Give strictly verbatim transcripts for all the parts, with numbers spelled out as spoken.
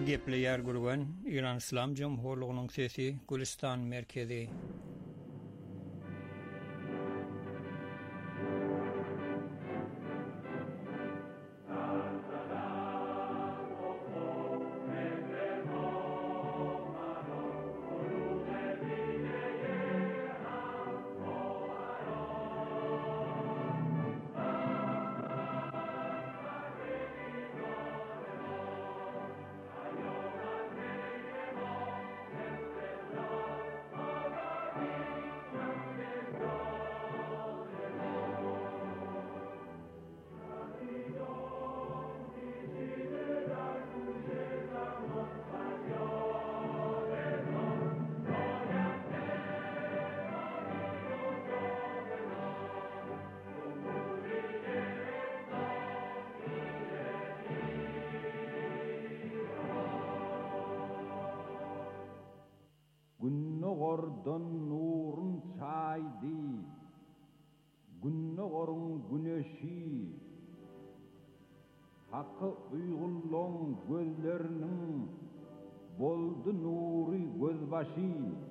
Gepleyer gurgan İran İslam Cumhurluğu'nun sesi Gülistan merkezi. Günnogordan nurun çaydı, günnogorun güneşi, hakkı uygulluğun gözlerinin boldu nuri gözbaşı,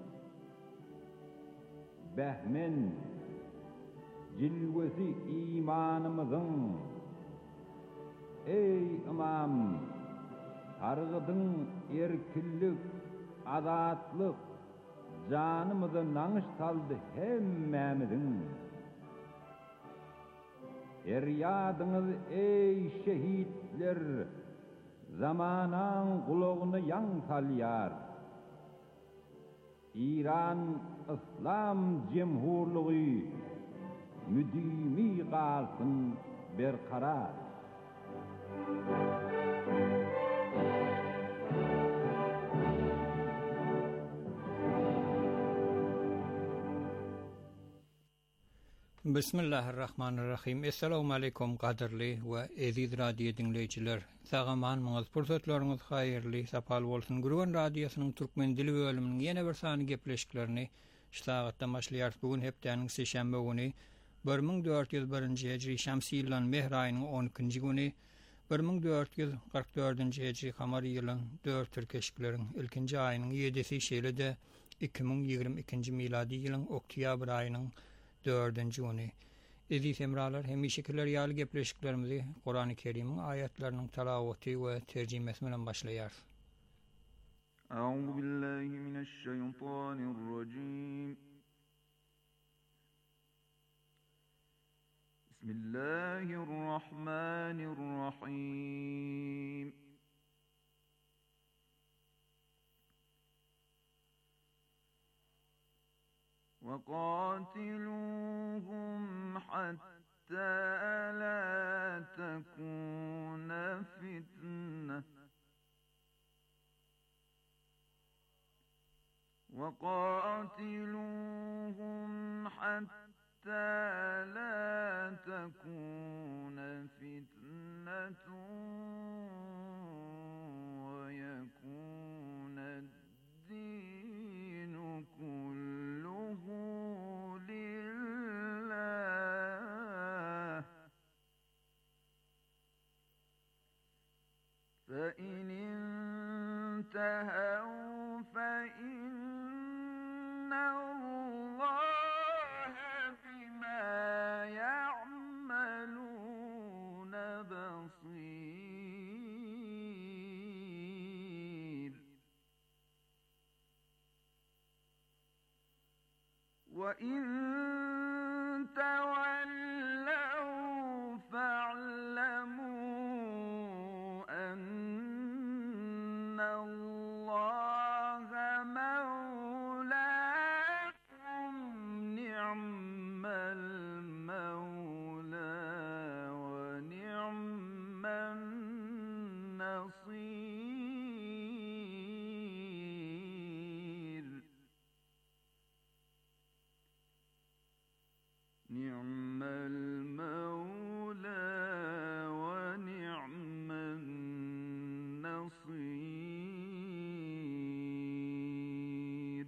behmen cilvesi imanımızın, ey imam, targıdın erkillik, adatlık, canımızı nanış saldı hemmemizin. Eryadınız ey şehitler, zamanan kulağını yan salyar. İran İslam Cumhurluğu müdimi kalsın berkarar. Bismillahirrahmanirrahim. Assalamu alaikum qadirli ve aziz radyo dinleyiciler. Sağamanmyňyz, pursatlaryňyz haýyrly, sapal bolsun. Gurgan radiosynyň türkmen dili bölüminiň ýene bir sany gepleşiklerini şu sagatda başlaýar. Bugun hepdeniň seşembe güni bir min dört yüz birinji hijri şamsy ýylyň mehr aýynyň on ikinji güni bir min dört yüz kırk dördünji hijri kamary ýylyň dört türkeşikleriň ilkinji aýynyň ýedisi şeýle-de iki min ýigirme ikinji miladi ýylyň oktyabr aýynyň dördünji güni. Aziz hemralar, hemişekiler ýaly gepleşiklerimizi Kur'an-ı Kerim'in ayetlerinin tilawaty we terjimesi bilen başlaýar. Euzu billahi mineşşeytanirracim. Bismillahirrahmanirrahim. وَقَاتِلُوهُمْ حَتَّى لَا تَكُونَ فِتْنَةٌ وَقَاتِلُوهُمْ حَتَّى لَا تَكُونَ فِتْنَةٌ وَيَكُونَ الدِّينُ كُلُّهُ لله فإن انتهوا فإن الله بما يعملون بصير وَإِن تَوَلَّوْا فَاعْلَمُوا أَنَّ اللَّهَ مَوْلَاكُمْ نِعْمَ الْمَوْلَى وَنِعْمَ النَّصِيرُ نِعْمَ الْمَوْلَى وَنِعْمَ النَّصِيرُ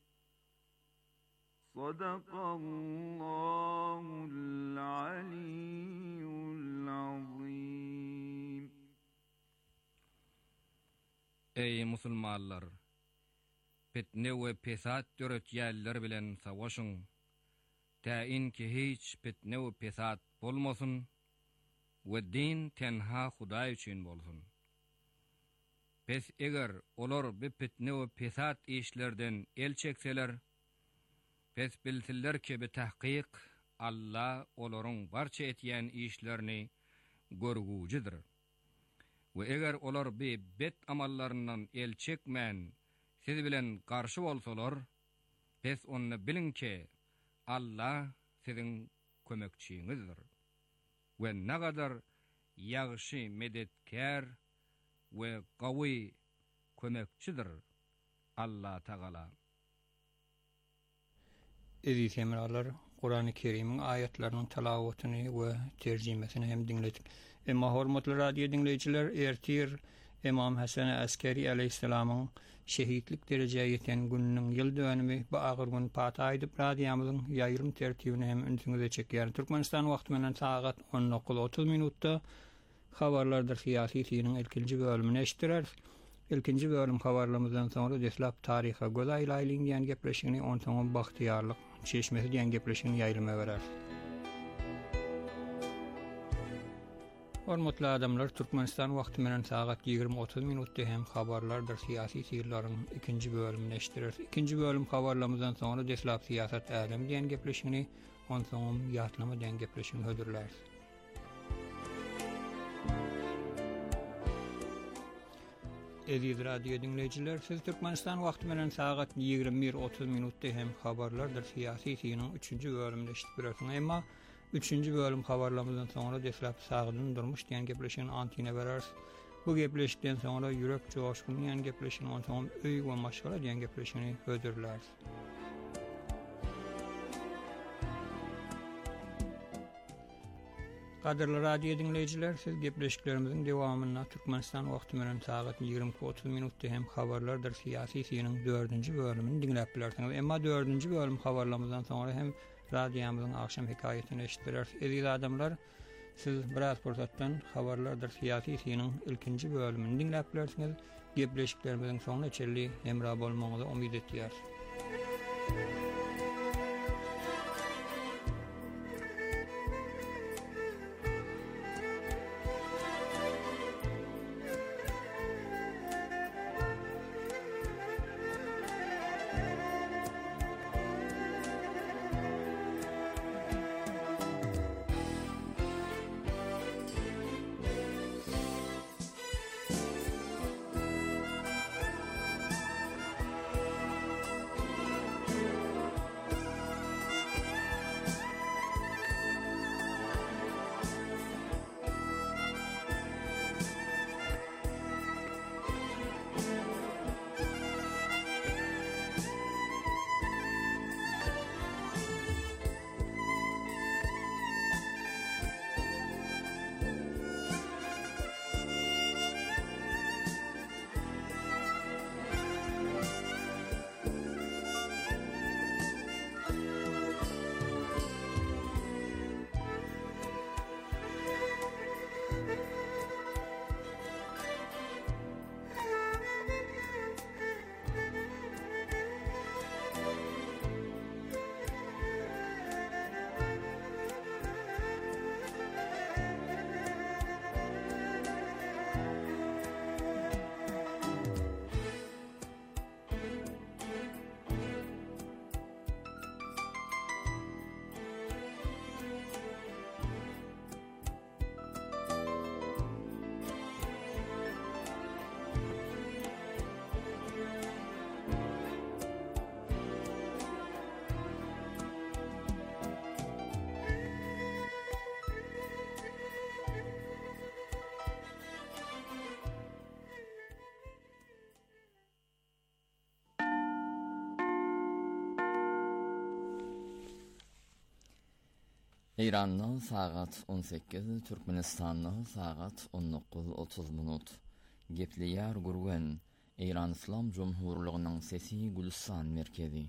صدق الله العلي العظيم. Ey musulmanlar, fitne we pesat döretýärler bilen savaşyň. Täin ki hiç fitne we pesat bolmasyn we din tenha Hudaý üçin bolsun. Pes eger olar bir fitne we pesat işlerden el çekseler, pes bilsiller ki bir tahqiq Allah olaryň barça etýän işlerini görgüjidir. We eger olar bir bet amallaryndan el çekmän, siz bilen garşy bolsalar, pes onu bilin ki Allah sizin kömekçiňizdir. We nagadar ýagşy medetkär we gawy kömekçidir Allah Taala. Ezi semralar Kur'an-ı Kerim'in ayetlerinin tilawatını we terjimesini hem dinledik. Emma hormatly radio dinleyijiler, ertir İmam Hasan Askeri aleyhisselamın şehitlik derejeye yeten gününiň ýyl dönümi bu agyr gün pata aýdyp radiýamyzyň ýaýrym tertibini hem ünsüňize çekýär. Türkmenistan wagty menen saat on dokuz otuz minutda habarlardyr syýasy ýylyň ilkinji bölümini eşitdirer. İlkinji bölüm habarlarymyzdan soňra deslap taryha göz aýlaýlyň diýen gepleşigini on soňra bagtyýarlyk çeşmesi diýen gepleşigini ýaýryma berer. Hormatly adamlar, Türkmenistan wagty menen saat ýygrimi otuz minutda hem habarlardyr syýasy ýyllaryň ikinji bölümini eşitdirer. İkinji bölüm habarlarymyzdan soňra deslap syýasat älim diýen gepleşigini on soňra ýatlama diýen gepleşigini hödürler. Eziz radio dinleyijiler, siz Türkmenistan wagty menen saat ýygrimi bir otuz minutda hem habarlardyr syýasy ýylyň üçünji bölümini eşitip berersiň. Emma üçünji bölüm habarlarymyzdan soňra deslap sagdyn durmuş diýen gepleşigini antine berers. Bu gepleşikden soňra ýürek joşkun diýen gepleşigini on soňra öý we maşgala diýen gepleşigini hödürler. Qadirli radio dinleyijiler, siz gepleşiklerimiziň dewamyna Türkmenistan wagty menen saat ýygrimi otuz minutda hem habarlardyr syýasy ýylyň dördünji bölümini dinläp bilersiňiz. Emma dördünji bölüm habarlarymyzdan soňra hem radiyamyzyň akşam hikaýetini eşitdirer. Eziz adamlar, siz biraz pursatdan habarlardyr syýasy ýylyň ilkinji bölümini dinläp bilersiňiz. Gepleşiklerimiziň soňuna çelli hemra bolmagyňyzy umyt etýär. İran'da saat on sekiz, Türkmenistan'da saat on dokuz otuz minut. Gepliyar gurgen, İran İslam Cumhurluğu'nun sesi Gülistan merkezi.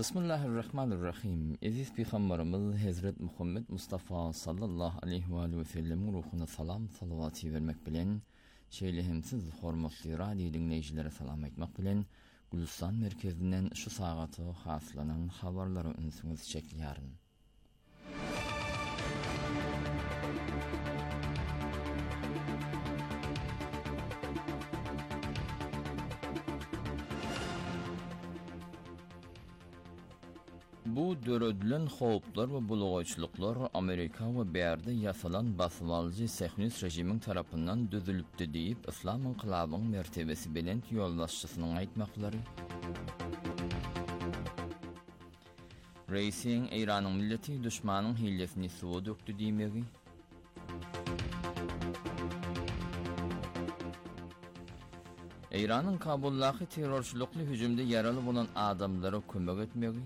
Bismillahirrahmanirrahim. Aziz Peygamberimiz Hazret Muhammed Mustafa sallallahu aleyhi ve sellem ruhuna salam salavatı vermek bilen şeýlehimsiz hormatly radio dinleýijilere salam etmek bilen Gülistan merkezinden şu sagatı haslanan habarlary ünsüňiz çekýäryn. Bu döredilen howplar we bulgaçlyklar Amerika we bärde ýasalan basmalyjy Sehnis rejimiň tarapyndan düzülipdi diýip İslam inqilabynyň mertebesi bilen ýollaşçysynyň aýtmaklary. Reisiň Iranyň milleti düşmanyň hillesini suwa dökdi diýmegi. Iranyň Kabuldaky terrorçylykly hüjümde ýaraly bolan adamlara kömek etmegi.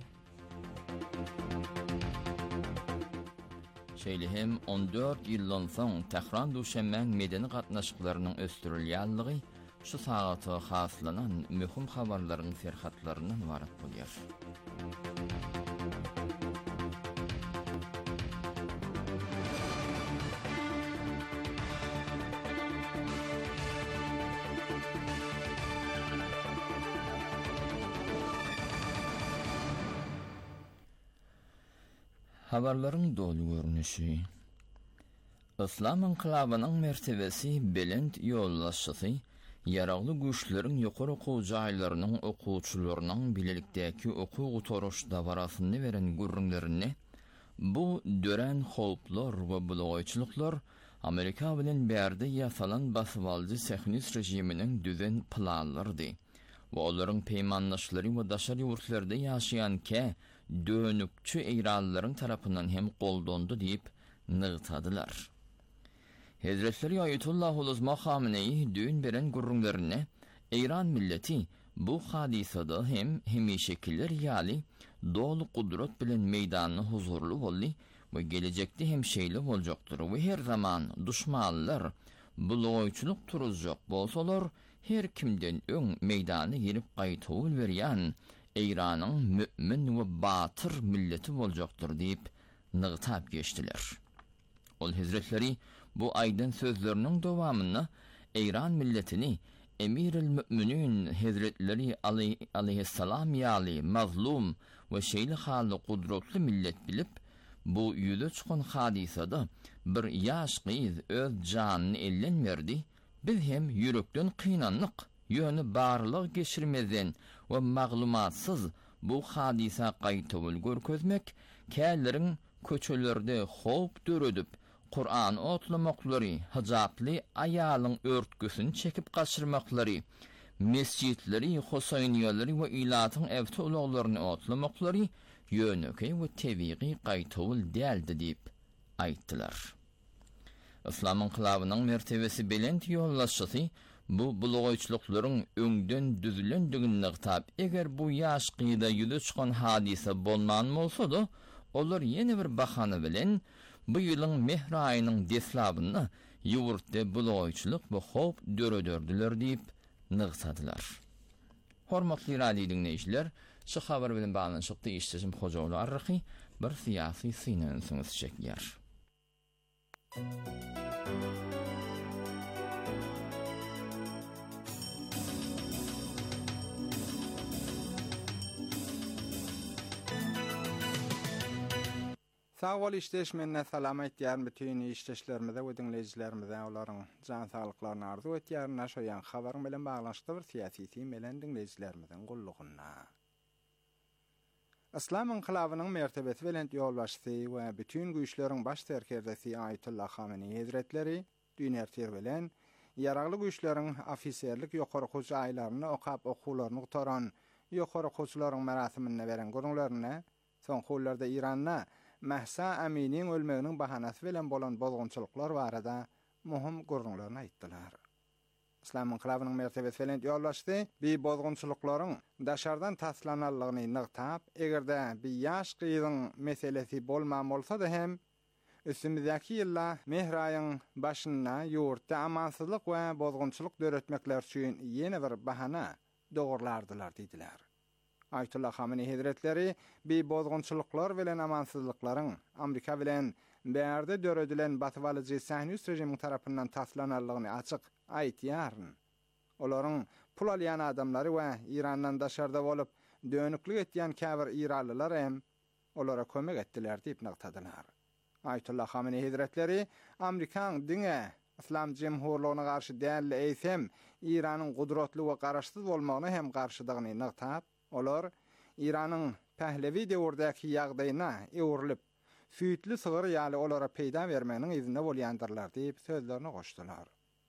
Şeýlehem on dört ýyldan soň Tehran duşanmaň medeni gatnaşyklarynyň östürilýänligi şu sagaty haslanan möhüm habarlaryň serhatlarynyň ibaret bolýar. Habarlaryň dolu görnüşi. İslam inqilabynyň mertebesi belent ýollaşçysy, ýaragly güýçleriň ýokary okuw jaýlarynyň okuwçylarynyň bilelikdäki okuw toruş dawarasyny beren gürrüňlerini bu dören howplar we bulgaçlyklar Amerika bilen bärde ýasalan basmalyjy Sehnis rejiminiň düzen planlarydy. We olaryň peýmanlaşlary we daşary ýurtlarda ýaşaýan ke dönükçü İranlıların tarafından hem goldandı deyip nıgtadılar. Hazretleri Ayetullah Uluzma Khamenei düğün beren gurrunlarına İran milleti bu hadisada hem hemişekiler yali dolu kudret bilen meydanı huzurlu bolli ve gelecekte hem şeyli olacaktır ve her zaman düşmanlar bulgoýçylyk turuzjak bolsalar her kimden öň meydanı girip gaýtawul berýän İran'ın mümin ve batır milleti olacaktır deyip nıgtab geçtiler. Ol Hazretleri bu aydın sözlerinin devamını İran milletini Emiril Mü'minin Hazretleri Ali, aleyhisselam yali mazlum ve şeyli halı kudretli millet bilip bu yüzü çıkın hadisada bir yaş kıyız öz canını ellenmerdi, biz hem yürekten kıynanlık yönü barlyk geçirmeden we maglumatsız bu hadisa gaýtawul görkezmek, källerin köçelerde howp döredip Kur'an otlamaklary, hijaply aýalyň örtgüsini çekip gaçyrmaklary, mesjidleri, hosaýnyýalary we ilatyň evti ulaglaryny otlamaklary ýöneki we tebiği gaýtawul däldi diýip aýtdylar. İslam inqilabynyň mertebesi belent ýollaşçysy bu bulgaçlyklaryň öňden düzülendigini nıgtab, eger bu ýaş gyýda ýüze çykan hadisa bolman bolsa-da, olar ýene bir bahana bilen bu ýylyň mehr aýynyň deslabyny ýurtda bulgaçlyk we howp döredördiler diýip nıgsadylar. Hormatly radio dinleýijiler, şu habar bilen baglanyşykda işçisim Hojaly Arraky bir syýasy synan soňuz çekýär. Sağ ol işleşmenine salamet diýär bütün işleşlerimize we dinleýijilerimize olaryň jan saglyklaryny arzu etýär. Şoýan habar bilen baglanşykda bir syýasy bilen dinleýijilerimiziň gullugyna. İslam inqilabynyň mertebesi bilen ýolbaşçysy we bütün güýçleriň baş serkerdesi Ayetullah Khamenei Hazretleri dünýär bilen ýaragly güýçleriň ofiserlik ýokary okuw aýlaryny okap okuwlaryny gutaran ýokary okuwçylaryň merasimine beren gurunlaryna soň hollarda Iranda Mahsa Aminiň ölmeginiň bahanasy bilen bolan bozgunçylyklar barada muhim gurrunlaryny aýtdylar. İslam inqilabynyň mertebesi bilen ýollaşdy, bu bozgunçylyklaryň daşardan taslananlygyny nıgtab, egerde bir ýaş gyýyň meselesi bolman bolsa-da hem üstümizdäki ýyllar mehr aýyň başyna ýurtda amansızlyk we bozgunçylyk döretmekler üçin ýene bir bahana dogurlardylar diýdiler. Aytullah Khamenei Hazretleri bi bozgunçuluklar bilen amansızlıklaryň Amerika bilen bärde döredilen batywalyjy Sahyonist rejimiň tarapyndan taslanarlygyny açyk aýtýaryn. Olaryň pul alýan adamlary we Irandan daşarda bolup dönüklik etýän käbir İranlylar hem olara kömek etdiler diýip nagtadylar. Aytullah Khamenei Hazretleri Amerikaň diňe İslam Cemhurluğuna karşı dälli eýsem İranyň gudratly we garaşsyz bolmagyna hem garşydygyny nagtap, olar İranyň pählevi döwürdäki ýagdaýyna ewrilip, süýtli sygyr ýaly olara peýda bermeginiň izinde bolýandyrlar diýip sözlerini goşdular.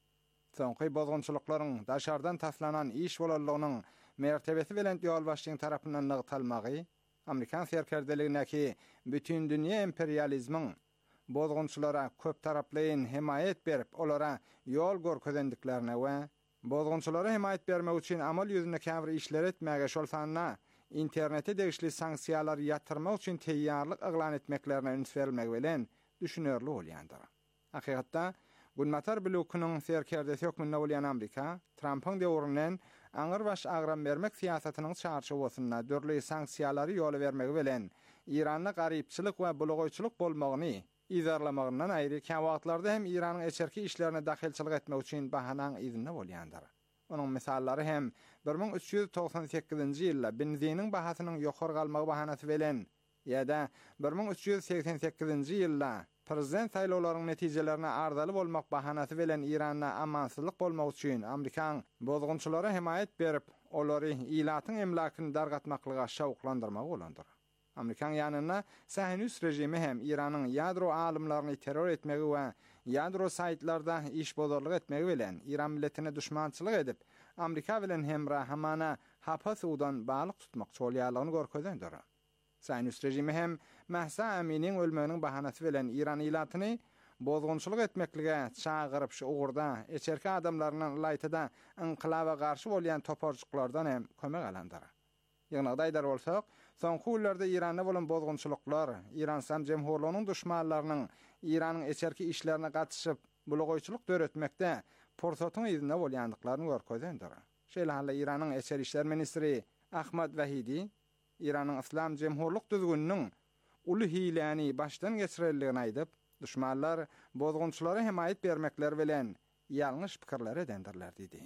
Soňky bozgunçylyklaryň daşardan taslanan iş bolanlygynyň mertebesi bilen ýol başlygyň tarapyndan nagtalmagy, Amerikan serkerdeligindäki bütün dünýä imperializmiň bozgunçylara köp taraplaýyn himayet berip, olara ýol görkezendiklerine we bozgunçylara himayet bermek üçin amal ýüzünde käbir işler etmäge şol sanna internete degişli sanksiýalar ýatyrmak üçin teýýarlyk eglan etmeklerine üns berilmegi bilen düşünörli bolýandyr. Hakykatda Gunmatar blokunyň serkerdesi hökmünde bolýan Amerika, Trumpyň döwründen aňyr baş agram bermek siýasatynyň çarşawasynda dörli sanksiýalary ýol bermegi bilen İranly garypçylyk we bulagoýçylyk bolmagyny izarlamagyndan aýry käwagtlarda hem İranyň eçerki işlerine daxilçilik etmek üçin bahanaň izinde bolýandyr. Onuň misallary hem bir ming üç ýüz toksan sekizinji ýylda benziniň bahasynyň ýokary galmagy bahanasy bilen ýa-da bir ming üç ýüz seksen sekizinji ýylda prezident saýlawlarynyň netijelerini ardaly bolmak bahanasy bilen İranda amansızlyk bolmak üçin Amerikan bozgunçylara himayet berip, olary ilatyň emlakyny dargatmaklyga şawklandyrmak bolandyr. Amerikan ýanyna Sahyonist rejimi hem İranyň ýadro alymlaryny terror etmegi we ýadro saýtlarda iş bozarlyk etmegi bilen İran milletine düşmançylyk edip, Amerika bilen hemra hamana hapasudan balyk tutmak çolýarlygyny görkezendir. Sahyonist rejimi hem Mahsa Aminiň ölmeginiň bahanasy bilen İran ilatyny bozgunçylyk etmeklige çagyryp şu ugurda eçerki adamlarynyň laýtyda inqilaba garşy bolýan toparjyklardan hem kömek alandyr. Ýagnaýda aýdar bolsak, soňky ýyllarda Iranda bolan bozgunçylyklar, İran Islam Cemhurlugynyň düşmanlarynyň İranyň eçerki işlerine gatşyp bulagoýçylyk döretmekde porsatyň izinde bolýandyklaryny görkezendir. Şeýle halla İranyň eçer işler ministri Ahmad Vahidi İranyň Islam Cemhurluk düzgüniniň uly hiläni başdan geçirildigini aýdyp, düşmanlar bozgunçylara himayet bermekler bilen ýalňyş pikirler edendirler diýdi.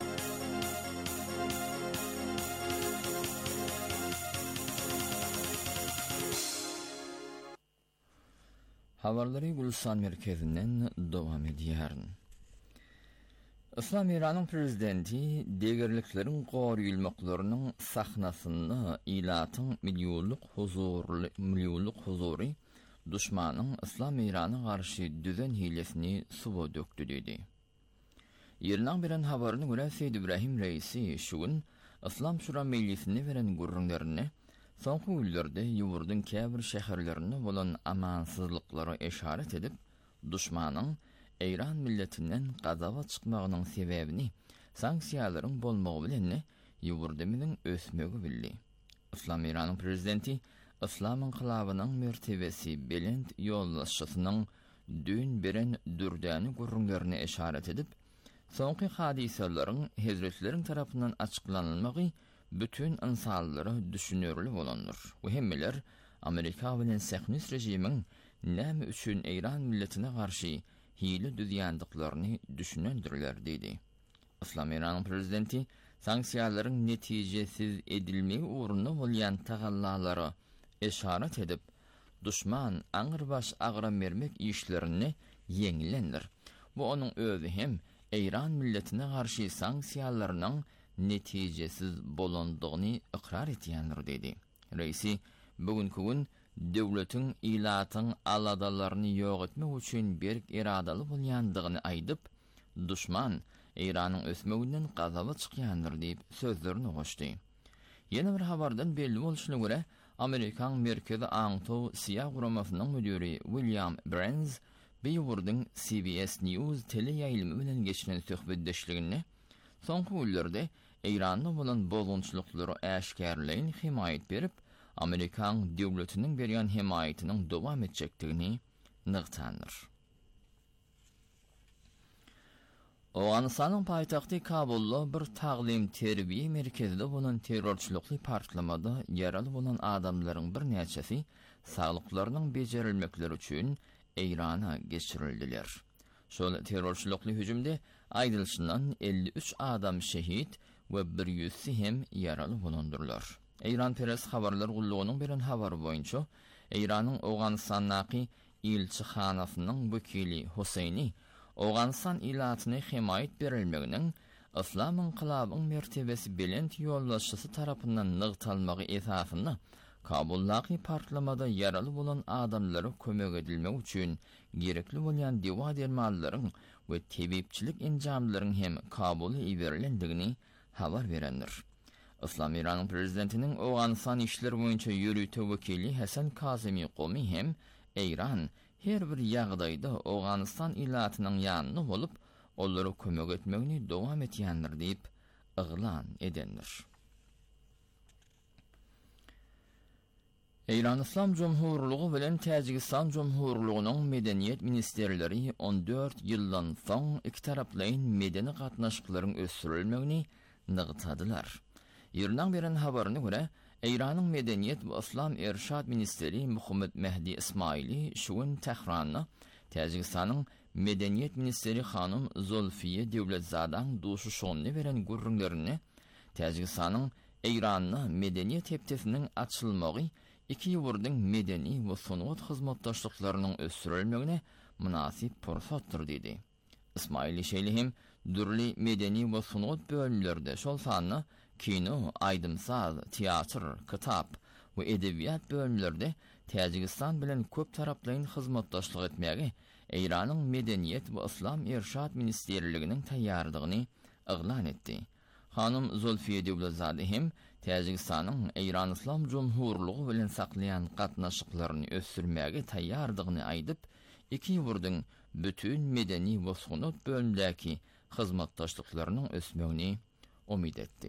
Habarlary Gulistan merkezinden dowam edýär. Islam İranyň prezidenti degerliklerin goýulmaklarynyň sahnasyny ilatyň milýonluk huzurly milýonluk huzury düşmanyň Islam İranyň garşy düzen hilesini suwa dökdi dedi. Ýerden bilen habaryny görä Seýid İbrahim Reisi şu gün Islam Şura meclisine beren gurrunlaryny soňky ýyllerde ýurdun käbir şäherlerini bolan amansızlyklara eşaret edip, düşmanyň İran milletinden gazaba çykmagynyň sebäbini sanksiýalaryň bolmagy bilen ýurdumyň ösmegi bildi. Islam İranyň prezidenti Islam inqilabynyň mertebesi belent ýollaşysynyň dün beren dürdäni gurrunlaryny eşaret edip, soňky hadisalaryň hezretleriň tarapyndan açyklanylmagy bütün insanlara düşünürlü bolanlar. Bu hemmeler Amerika bilen Sahyonist rejimiň näme üçin İran milletine garşy hile düzýändiklaryny düşünendirler diýdi. Islam İranyň prezidenti sanksiýalaryň netijesiz edilmegi uğruna bolýan tagallalary eşaret edip, düşman aňyrbaş agram bermek işlerini ýeňilendir. Bu onuň özü hem İran milletine garşy sanksiýalarynyň netijesiz bolandygyny ikrar etýändir diýdi. Reisi bugünkü gün döwletiň ilatyň aladalaryny ýok etmek üçin berk iradaly bolýandygyny aýdyp, düşman İranyň ösmeginden gazaba çykýandyr diýip sözlerini goşdy. Ýene bir habardan belli bolşyna görä, Amerikan Merkezi Aňtow Siýah guramasynyň müdiri William Burns beýwurdyň C B S News teleýaýlymy bilen geçinen söhbetdeşligini soňky ýyllarda İranyň bolan bozgunçylyklary äşkärleýin himayet berip, Amerikan döwletiniň berýän himayetiniň dowam etjekdigini nygtandyr. Awganistanyň paýtagty Kabulda bir taglim terbiýe merkezinde bolan terrorçylykly partlamada yaraly bolan adamlaryň bir näçesi saglyklarynyň bejerilmekleri üçin Eýrana geçirildiler. Şol terrorçylykly hüjümde aýdylşyndan elli üç adam şehit we bir yüz hem yaraly bolandyrlar. Eýran Peres habarlar gullugynyň beren habary boýunça Eýranyň Awganistandaky elçihanasynyň wekili Huseyni Awganistan ilatyny himayet berilmeginiň Islam inqilabynyň mertebesi belent ýollaşçysy tarapyndan nygtalmagy esasyny Kabuldaky partlamada yaraly bolan adamlara kömek edilmek üçin gerekli bolan dewa dermanlaryň we tebipçilik enjamlaryň hem Kabula iberilendigi habar berendir. Islam İran prezidentiniň Awganistan işleri boýunça ýürütme wekili Hasan Kazemi Qomi hem Eýran her bir ýagdaýda Awganistan ilatynyň ýanyna bolup, olary kömek etmegini dowam etýändir diýip yglan edendir. Eýran İslam Jumhurlugy bilen Täjikistan Jumhurlugynyň medeniýet ministerleri on dört ýyldan soň iki taraplyň medeni gatnaşyklaryň ösürilmegini nygtadylar. Ýerden beren habaryna görä, Eýranyň medeniýet we islam erşad ministeri Muhammed Mehdi Ismaili şuun Tehranyna Täjikistanyň medeniýet ministeri hanım Zulfiye Dewletzadaň duşu şonly beren gurrunlaryny Täjikistanyň Eýranyna medeniýet hepdesiniň açylmagy iki ýurdyň medeni we sunat hyzmatdaşlyklarynyň ösürilmegine münasip pursatdyr diýdi. Ismaili şeýlihim dürli medeni we sunat bölümlerde şol sany kino, aydymsaz, teatr, kitap we edebiýat bölümlerde Täjikistan bilen köp taraplyň hyzmatdaşlyk etmäge Eýranyň medeniýet we islam erşad ministerliginiň taýýardygyny yglan etdi. Hanım Zulfiye Dewletzade hem Täjikistanyň Eýran İslam Jumhurlugy bilen saklayan gatnaşyklaryny ösürmäge taýýardygyny aýdyp, iki ýurdyň bütün medeni we sunat bölümdäki hyzmatdaşlyklarynyň ösmegini umid etdi.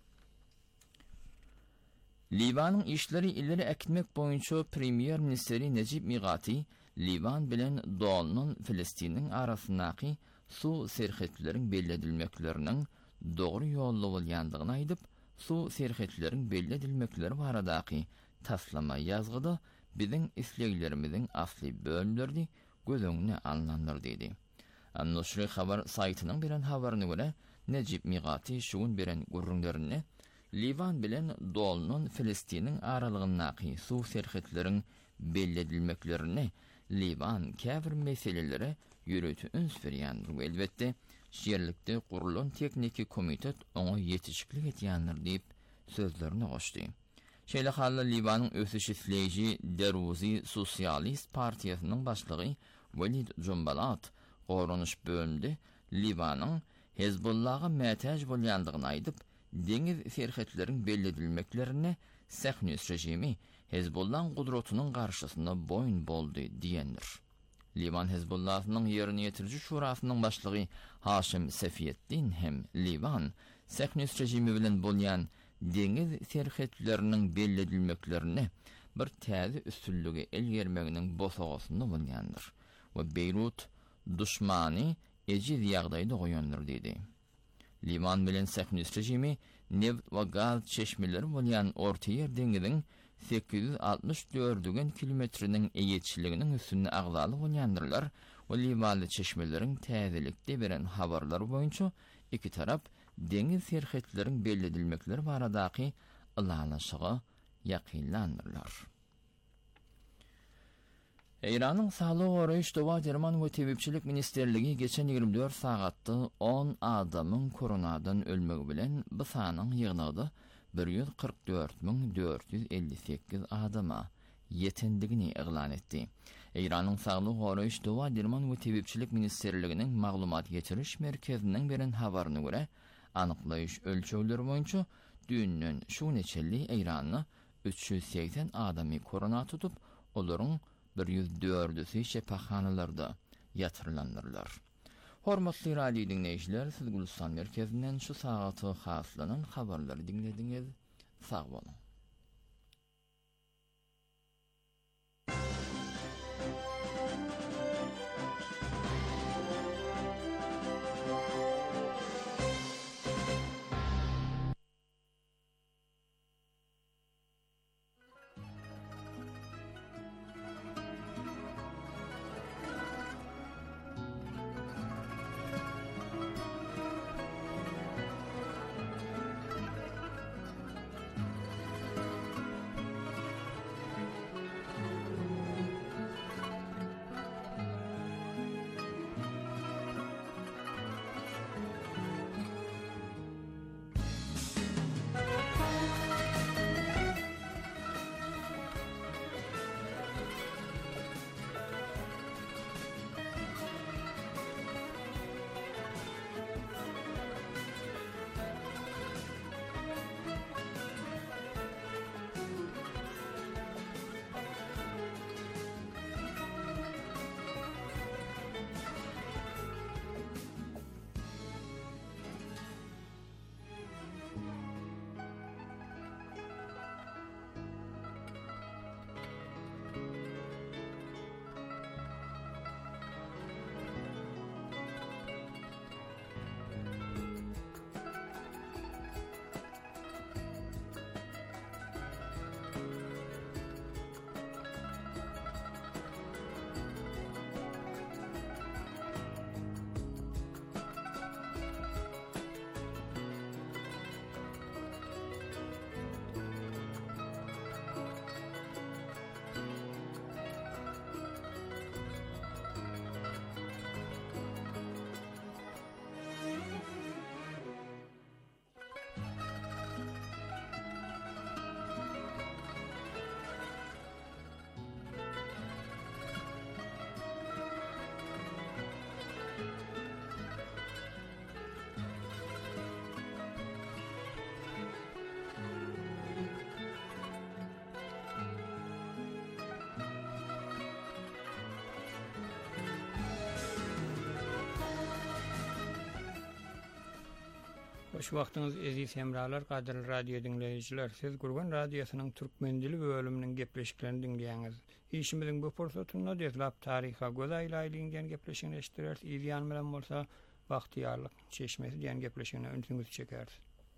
Libanyň işleri ileri ekmek boýunça premier ministeri Necip Migati Liban bilen Doğanyň Filistiniň arasyndaky su serhetleriň belledilmekleriniň dogry ýolly bolýandygyny aýdyp, su serhetleriň belledilmekleri baradaky taslama ýazgyda biziň isleglerimiziň asly bölümleri göz öňüne alnandyr diýdi. An-Nusri habar saýtynyň beren habaryna görä, Necip Migati şuun beren gurrunlaryny Liban bilen Doğanyň Filistiniň aralygyndaky su serhetleriň belledilmeklerini Liban käbir meselelere ýürütü üns berýändir. Elbetde şeýerlikde gurulan tekniki komitet oňa ýetişiklik etýändir diýip sözlerini goşdy. Şeýle halla Libanyň ösüş isleýiji Deruzi Sosialist partiýasynyň başlygy Walid Jumbalat goranyş bölümde Libanyň Hezbollah'a mätäj bolýandygyny aýdyp, deňiz serhetleriň belledilmeklerini Sähnüs rejimi Hezbollah gudratynyň garşysynda boyun boldy diýendir. Liban Hezbollahynyň ýerini ýetiriji şurasynyň başlygy Haşim Sefiyetdin hem Liban Sähnüs rejimi bilen bolýan deňiz serhetleriniň belledilmeklerini bir täze üstünlügi elgermeginiň bosagasynda bolýandyr we Beyrut düşmany ejiz ýagdaýda goýandyr diýdi. Liban bilen Sähnüs rejimi neft we gaz çeşmeleri bolýan Orta Ýer deňiziň sekiz yüz altmış dört kilometriniň eýetçiliginiň üstünde agzaly bolýandyrlar we Libanly çeşmeleriň täzelikde beren habarlar boýunça iki tarap deňiz serhetleriň belledilmekleri baradaky ylanyşygy ýakynlandyrlar. Eýranyň Saglyk goraýyş Dowa Derman we Tebipçilik ministerligi geçen ýygrimi dört sagatda on adamyň koronadan ölmegi bilen bu sanyň ýygnagyda bir yüz kırk dört bin dört yüz elli sekiz adama yetendigini yglan etdi. Eýranyň Saglyk goraýyş Dowa Derman we Tebipçilik ministerliginiň maglumat geçiriş merkeziniň beren habaryna görä, anyklaýyş ölçegleri boýunça düýünden şu neçeli Eýranyň üç yüz seksen adamy korona tutup, olaryň bir yüz dördüsi şepaxanalarda ýatyrlandyrlar. Hormatly radio dinleýijiler, siz Gulistan merkezinden şu sagaty haslanan habarlary dinlediňiz. Sag bolun. Hoş wagtyňyz eziz hemralar, gadyrly radio dinleýijiler. Siz Gurgan radiosynyň türkmen dili bölüminiň gepleşiklerini dinleýäňiz. Işimiziň bu pursatyny dezlap taryha göz aýlaýlyňdan gepleşigini eşitdirýär. Ýan bilen bolsa wagtýarlyk çeşmesi diýen gepleşigini öňüňizi çeker.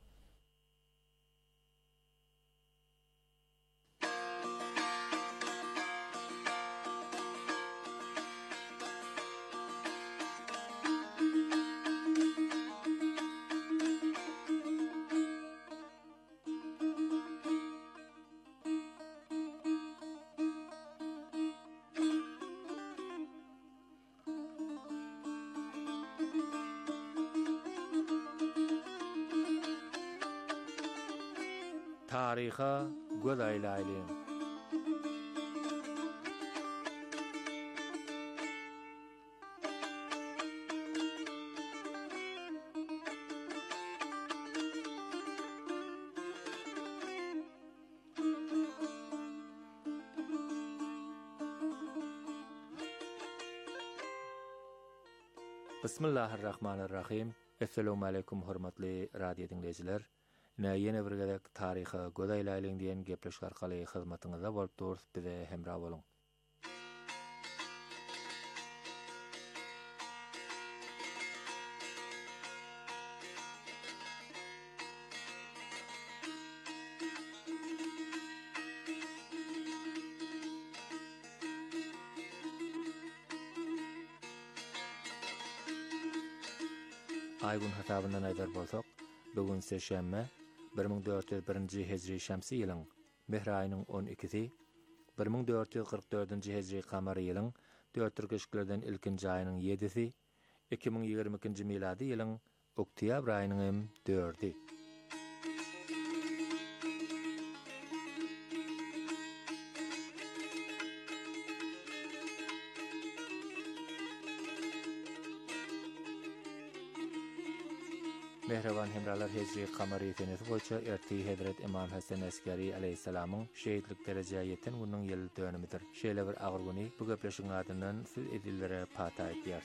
Taryha göz aýlaýlyň. Bismillahirrahmanirrahim. Assalamu alaykum hormatly radio dinleýijiler. Näme ýene bir gezek taryha göz aýlaýlyň diýen gepleşik arkaly hyzmatyňyzda bolup durýar, bize hemra boluň. Aýgun hasabyndan aýdar bolsak, bugün seşembe bir ming dört yüz birinji hejri şamsy ýylyň mehr aýynyň on ikisi, bir ming dört yüz kırk dördünji hejri kamary ýylyň dört türkeşiklerden ilkinji aýynyň ýedisi, iki ming ýygrimi ikinji milady ýylyň oktyabr aýynyň dördi. Mehreban hemralar, hejri kamary senesi boýunça erti Hazrat Imam Hasan Askari aleyhissalamyň şeýidlik derejäge ýeten güniň ýyl dönümidir. Şeýle bir agyr güni bu gepleşiň adyndan siz edillere pata aýtýar.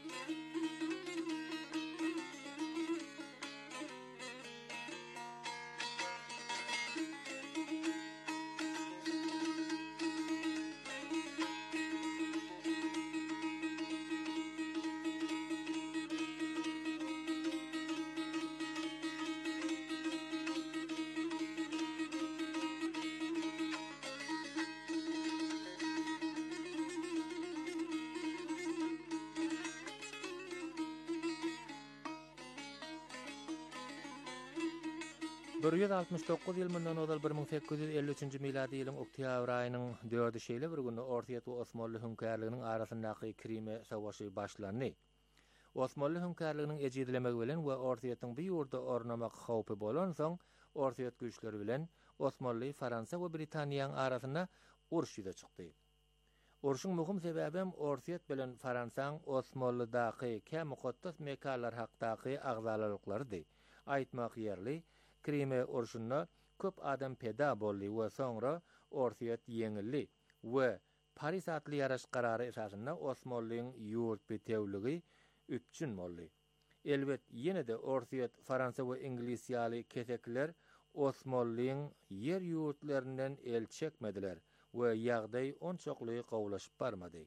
bir yüz altmış dokuz ýyl mundan ozal bir ming sekiz yüz elli üçinji milady ýylyň oktyabr aýynyň dördi şeýle bir günde Orta we Osmanly hünkärliginiň arasyndaky kirime savaşy başlandy. Osmanly hünkärliginiň ejidilemek bilen we Ortaýatyň bir ýurda ornamak howpy bolan soň Ortaýat güýçleri bilen Osmanly, Fransa we Britaniýanyň arasynda uruş ýüze çykdy. Uruşyň möhüm sebäbi Ortaýat bilen Fransaň Osmanlydaky kä mukaddas mekanlar hakdaky agzalalyklary. Aýtmak ýerli, Krime uruşunda köp adam peda boldy we soňra Ortaýat ýeňildi we Paris atly ýaraş karary esasynda Osmanlyň ýurt betewligi üpçün boldy. Elbet ýene-de Ortaýat, Fransa we Ingliz ýaly kesekler Osmanlyň ýer ýurtlaryndan el çekmediler we ýagdaý onçokly gowlaşyp barmady.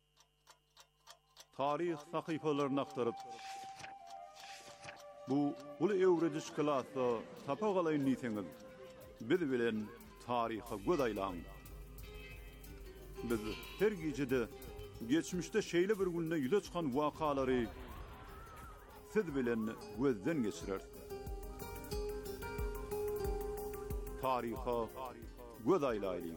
Tarih sahypalaryny aktaryp bu ulu öwrediş klasy tapagalayın niýetiňiz biz bilen taryha göz aýlaň. Biz her gejede geçmişde şeýle bir günde ýüze çykan wakalary siz bilen gözden geçirer. Taryha göz aýlaýyn.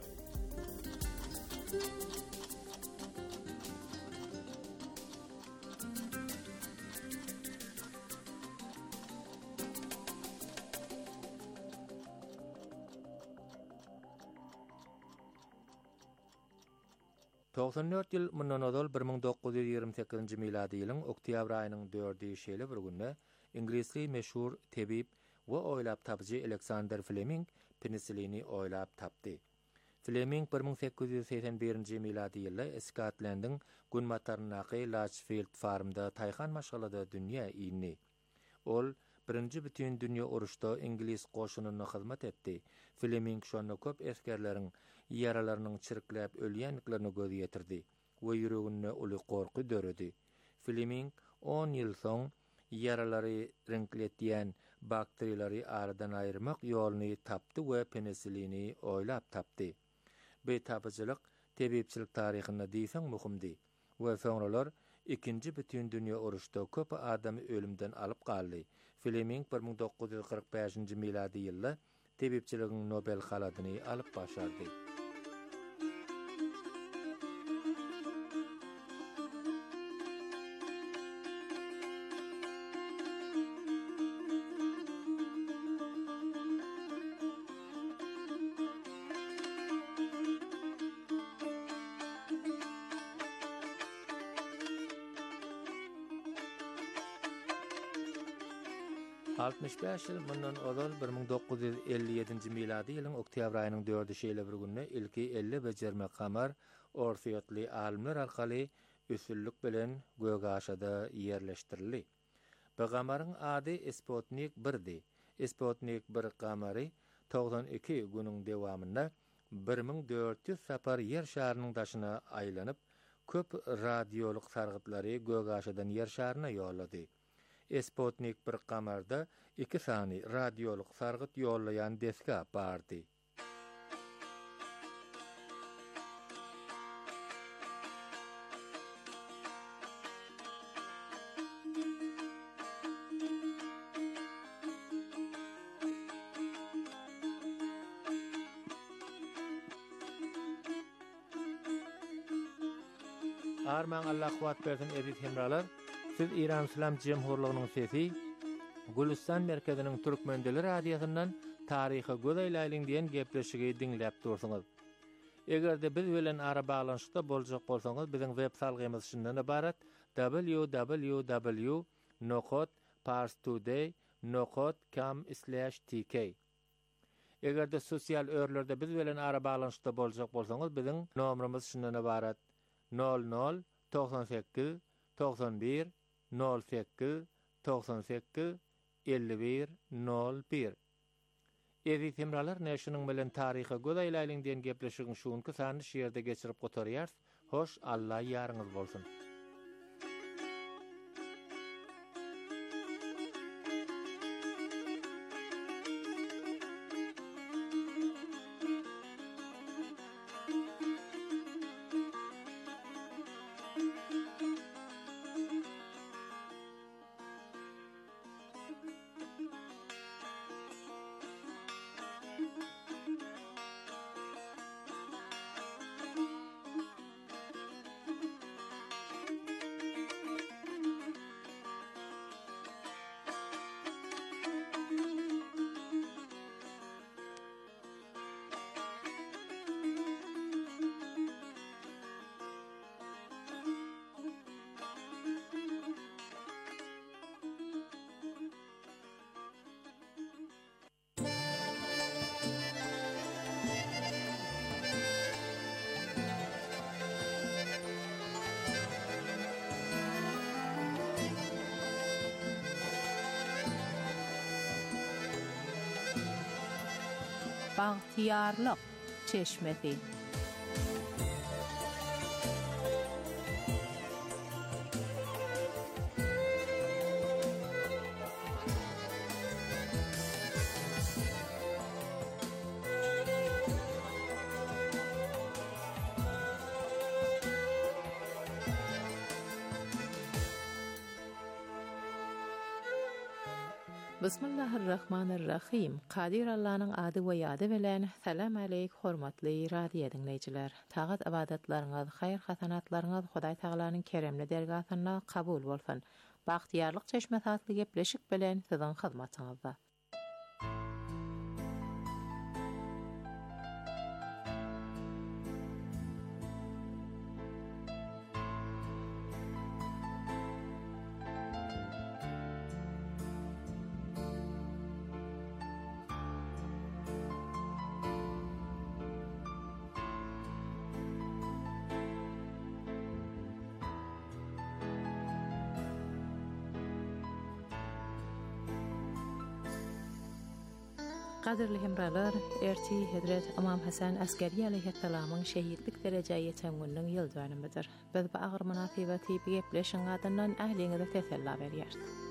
doksan dört ýyl mundan ozal bir ming dokuz yüz ýygrimi sekizinji milady ýylyň oktyabr aýynyň dördi şeýle bir günde Inglizli meşhur tebip we oýlap tapjy Alexander Fleming penisilini oýlap tapdy. Fleming bir ming sekiz yüz seksen birinji milady ýylda Skotlandyň Gunmatarnaky Latchfield farmda taýhan maşgalada dünýä iýni. Ol Birinji bütün dünýä uruşda İngiliz goşunyna hyzmat etdi. Fleming şonu köp eskerleriň ýaralarynyň çirkläp ölýänliklerini göz ýetirdi we ýüregine uly gorky döredi. Fleming on ýyl soň ýaralary renkletýän bakteriýalary aradan aýyrmak ýoluny tapdy we penisilini oýlap tapdy. Bu tapyjylyk tebipçilik taryhyna diýsen muhimdi we soňralar ikinji bütün dünýä uruşda köp adamy ölümden alyp galdy. Fleming bir ming dokuz ýüz kırk beşinji miladi ýylda tebipçiligiň Nobel haladyny alyp başardy. altmış beş ýyl mundan ozal bir ming dokuz ýüz elli ýedinji miladi ýylyň oktyabr aýynyň dördü şeýle bir günne ilki elli bejerme kamar orsiýatly alimler arkaly üsüllük bilen Gögaşada ýerleşdirildi. Bu kamaryň ady Sputnik birdi. Sputnik bir kamary doksan iki günüň dewamynda bir ming dört ýüz sapar ýer şarynyň daşyna aýlanyp köp radiolyk sargytlary Gögaşadan ýer şaryna ýollady. Sputnik bir kamarda iki sany radiolyk sargyt ýollaýan deska bardy. Arman Allah kuwat bersin edit hemralar. Siz İran İslam Cemhurluğunyň sesi Gülistan merkeziniň Türkmendili radiosyndan taryhy göz aýlaýlyň diýen gepleşigi dinläp dursaňyz. Egerde biz bilen ara baglanyşda boljak bolsaňyz biziň web salgymyz şundan ibarat: w w w nokta parstoday nokta com slash t k. Egerde sosial örlerde biz bilen ara baglanyşda boljak bolsaňyz biziň nomerimiz şundan ibarat: nol nol doksan sekiz doksan bir nol sekiz doksan sekiz elli bir nol bir. Ezi temralar näşiniň bilen taryhy göz aýlaýlyň diýen gepleşigiň şuňky sany şeýerde geçirip gotarýar. Hoş, Allah ýarňyz bolsun. Bahtiyarlyk çeşmesi. Bismillahirrahmanirrahim. Qadir Allah'ın adı ve yadı bilen salam aleyk hormatly radio dinleyijiler. Tagat ibadatlaryňyz, hayır hasanatlaryňyz Hudaý Tagalanyň keremli dergatyna kabul bolsun. Bahtiyarlyk çeşmesi adly gepleşik bilen siziň hyzmatyňyzda. Qadirli hemralar, erti Hedret Imam Hasan Askeri aleyhisselamın şehitlik derejeye yeten günüň ýyldönümidir. Biz bu agyr münasibeti gepleşiň adyndan ähliňize tesella berýär.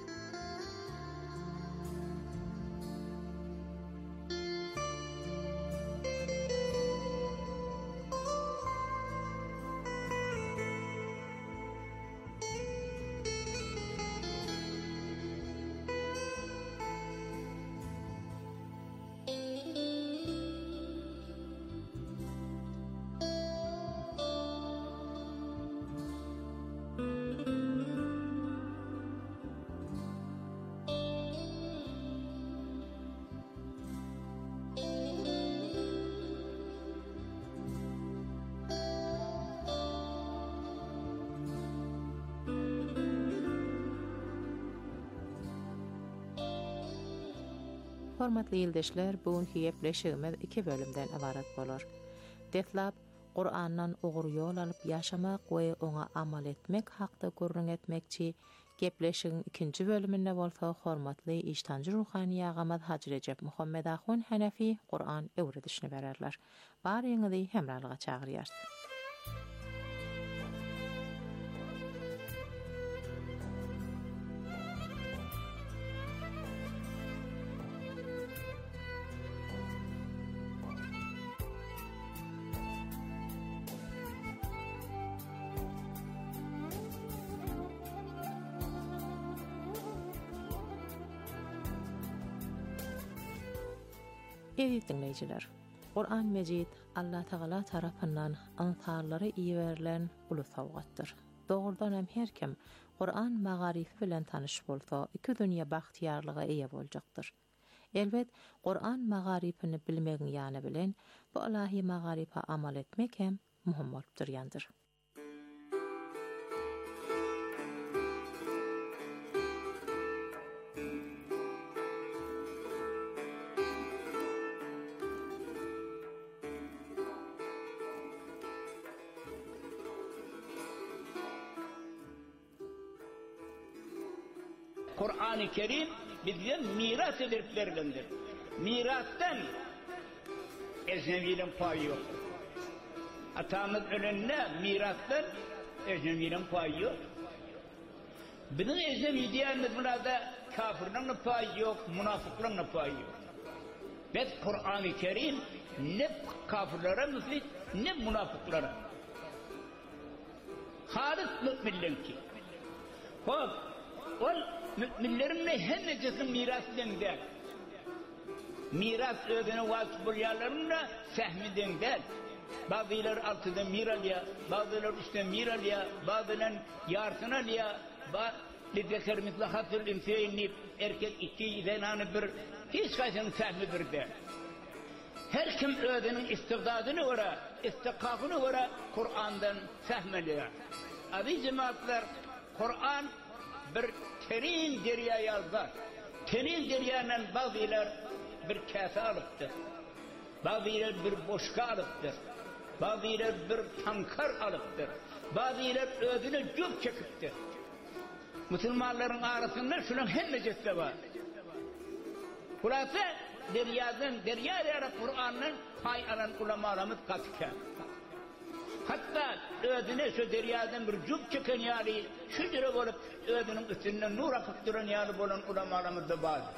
Hormatly ýyldaşlar, bugünkü gepleşigimiz iki bölümden ibaret bolar. Detlap, Qur'andan ogry ýol alyp ýaşamak we oňa amal etmek hakda görüň etmekçi gepleşigiň ikinji bölüminde bolsa hormatly iştanjy ruhany ýagamaz Hacı Recep Muhammed Ahun Hanefi Qur'an öwredişini bererler. Baryňyzy hemralyga çagyrýar. Ey dinleyijiler, Qur'an Mejid Allah Taala tarapyndan ansarlara iyi verilen ulu sowgatdyr. Dogrudan hem her kim Qur'an magarifi bilen tanyş bolsa, iki dünýä bagtyarlyga eýe boljakdyr. Elbet Qur'an magarifini bilmegiň ýany bilen bu ilahi magarifa amal etmek hem muhim bolup durýandyr. Kur'an-ı Kerim bize miras edip verilendir. Mirastan ecnebilerin payı yok. Atamız önünde mirastan ecnebilerin payı yok. Bizim ecnebi diyenimiz burada kafirlerin payı yok, münafıkların payı yok. Ve Kur'an-ı Kerim ne kafirlere müfit ne münafıklara. Halis müminlerin ki. Hop, ol müminlerin ne hennecesin mirası dengder. Miras ödene vakıf bulyaların da fehmi dengder. Bazıları altıda mir alıyor, bazıları üstte mir alıyor, bazıları yartın alıyor. Lidekar mitla hatır imfeyni erkek iki zenanı bir, hiç kaçının fehmi bir der. Her kim ödenin istigdadını ora, istikakını ora Kur'an'dan fehmeliyor. Aziz cemaatler, Kur'an bir terin derya yazar. Terin deryanın bazılar bir kase alıptır. Bazılar bir boşka alıptır. Bazılar bir tankar alıptır. Bazılar ödünü cüp çekiptir. Müslümanların arasında şunun hemmecesi var. Burası deryadan, derya derya Kur'an'ın pay alan ulamalarımız katıken. Hatta ödüne şu deryadan bir cüp çıkan yani şu cüre olup ödünün üstünden nur akıp duran yani olan ulamalarımız da bazı.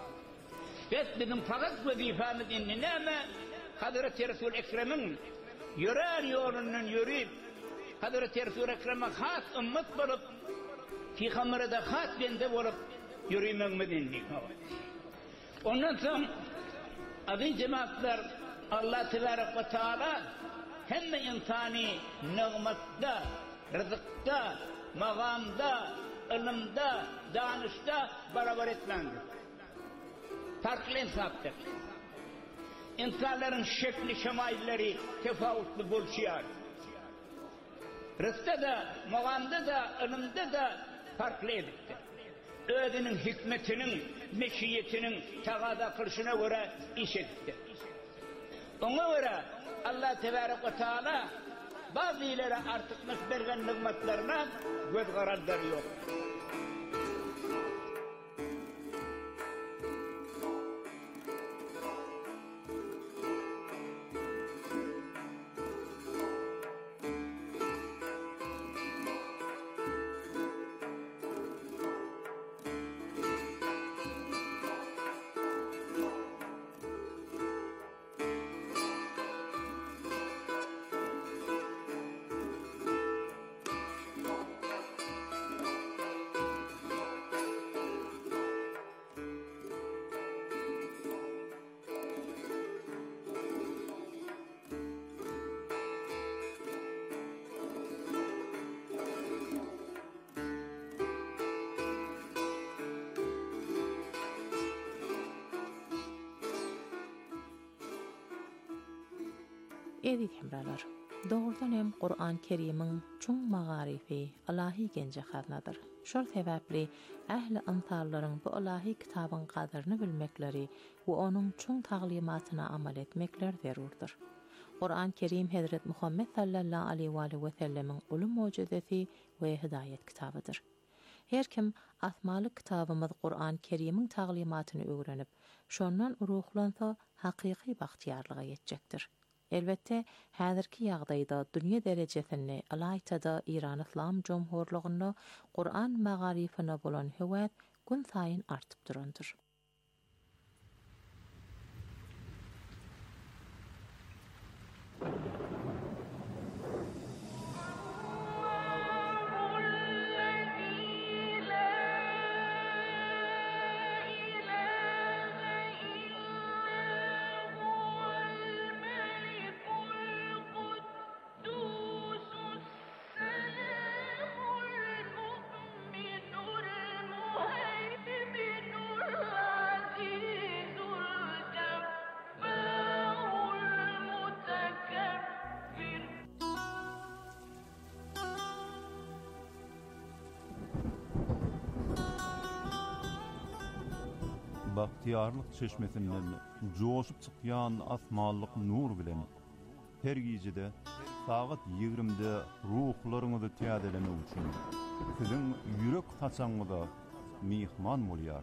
Ve bizim fakat vazifemiz inni ama Hazreti Resul Ekrem'in yörer yolundan yürüyüp Hazreti Resul Ekrem'e has ümmet bulup Peygamber'e de has bende bulup yürüymemiz inni. Ondan sonra aziz cemaatler Allah Tebarek ve Teala hem insani nığmatta, rızıkta, magamda, ilimde, danışta beraber etmendir. Farklı insaptır. İnsanların şekli şemailleri tefavutlu bulşuyar. Rızkta da, magamda da, ilimde de farklı ediptir. Ödünün hikmetinin, meşiyetinin tagada kılışına göre iş ediptir. Ona göre Allah Tebarek ve Teala bazı ileri artık mesbergen nıgmatlarına göz kararları yok. Edit hemralar. Doğrudan hem Qur'an Kerim'in çoğun mağarifi ilahi gence xadnadır. Şol sebäpli ähli antarlaryň bu ilahi kitabın qadryny bilmekleri we onun çoğun taglimatyna amal etmekler zerurdur. Qur'an Kerim Hazret Muhammed sallallahu aleyhi ve sellem'in uly mucizesi we hidayet kitabydyr. Her kim asmaly kitabymyz Qur'an Kerim'in taglimatyny öwrenip, şondan ruhlansa hakyky bagtyarlyga ýetjekdir. Elbette, häzirki ýagdaýda dünýä derejesinde alaytada İran İslam Jomhurlygyna Qur'an magarifine bolan höwet gün saýyn artyp durandyr. Bahtiyarlyk çeşmesinden joşup çykýan asmanlyk nur bilen her gijede saat ýigrimide ruhlaryňyzy täzelemek üçin siziň ýürek haçaňyza mihman bolýar.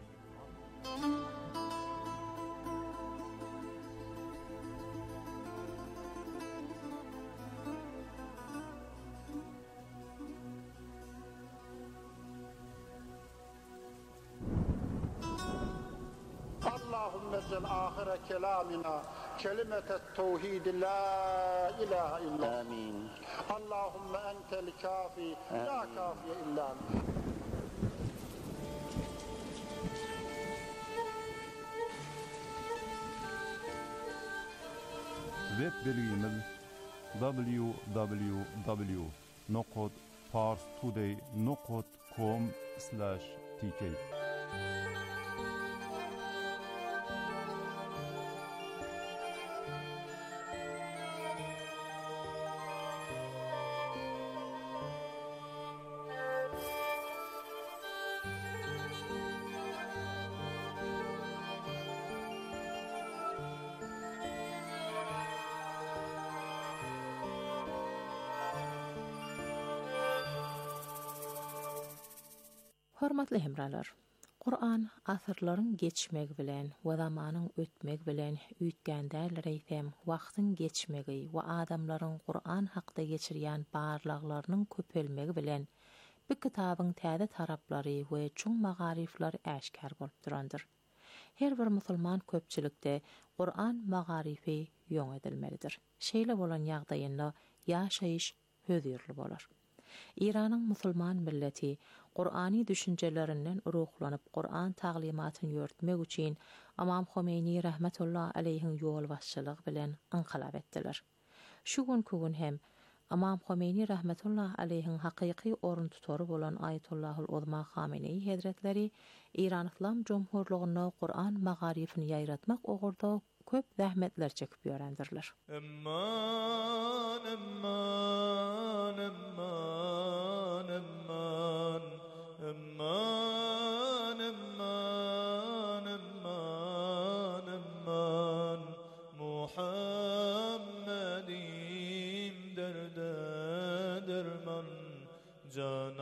آخر كلامنا كلمة التوحيد لا إله إلا آمين. اللهم أنت الكافي لا كافي إلا أنت. Web belgimiz w w w nokta parstoday nokta com slash t k. Hormatly hemralar, Qur'an asyrlaryň geçmegi bilen we zamanyň ötmegi bilen üýtgänderler eýsem, wagtyň geçmegi we adamlaryň Qur'an hakda geçirýän barlaglarynyň köpelmegi bilen bu kitabyň täze taraplary we çoğ magarifler äşkar bolup durandyr. Her bir musulman köpçülikde Qur'an magarifi ýoň edilmelidir. Şeýle bolan ýagdaýynda ýaşaýyş höýürli bolar. İran'ın musulman milleti Qur'ani düşüncelerinden ruhlanyp Qur'an taglimatyny ýörtmek üçin Imam Homeyni rahmetullah aleyhin ýol başçylygy bilen inqilab etdiler. Şu günkü gün hem Imam Homeyni rahmetullah aleyhin hakyky orun tutary bolan Ayatullahul Uzma Hamenei Hazretleri İran İslam Jomhurlygyna Qur'an magarifini ýaýratmak ogurda köp zähmetler çekip ýörendirler. Emman emman emman emman emman emman emman emman Muhammedim derde derman Can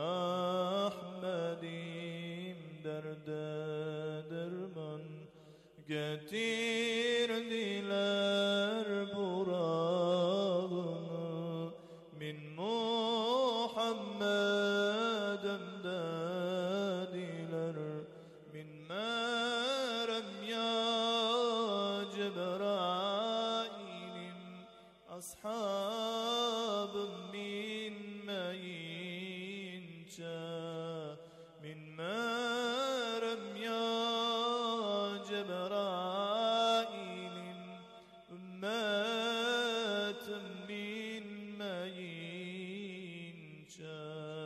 Ahmedim derde derman getirdiler burağını min Muhammed'em dediler min merem ya Cebrail'im ashabım minmeyince min merem ya Cebrail'im ümmetim minmeyince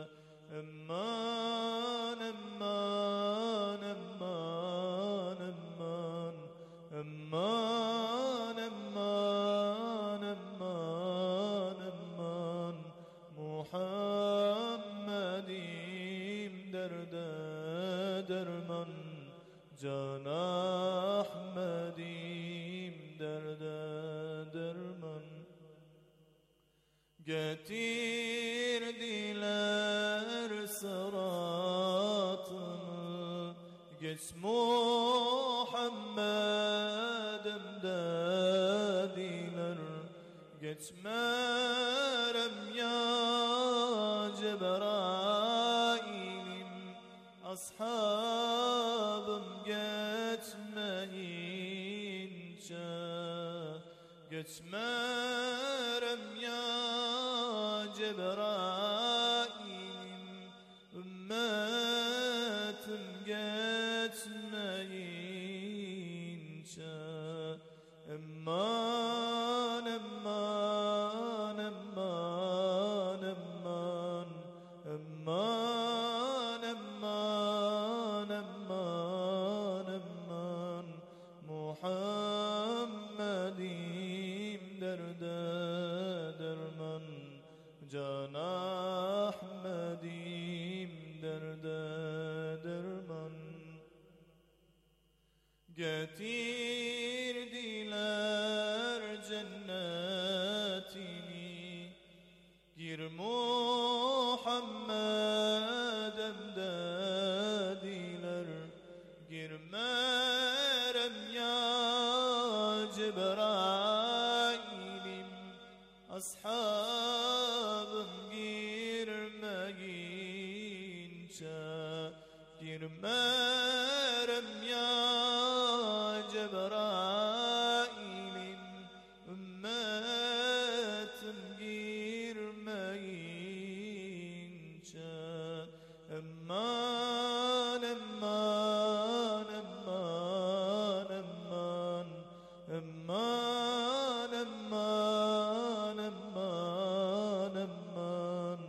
emman emman emman emman emman emman emman derman Can Ahmedim derde derman Getirdiler sıratını Geç Muhammed'im dediler Geçmerem ya Cebrail'im Ashabım geçmeyince Geçmerem ya Cebrail'im Ümmetim geçmeyince Emman, emman, emman, emman Emman, emman, emman, emman Muhammedim derde derman Can Ahmedim derde derman Getirdiler cennetini Gir Muhammed'im dediler Girmerem ya Cebrail'im Ashabım girmeyince Girmerem ya Cebrail'im Ümmetim girmeyince Emman, emman, emman, emman Emman, emman, emman, emman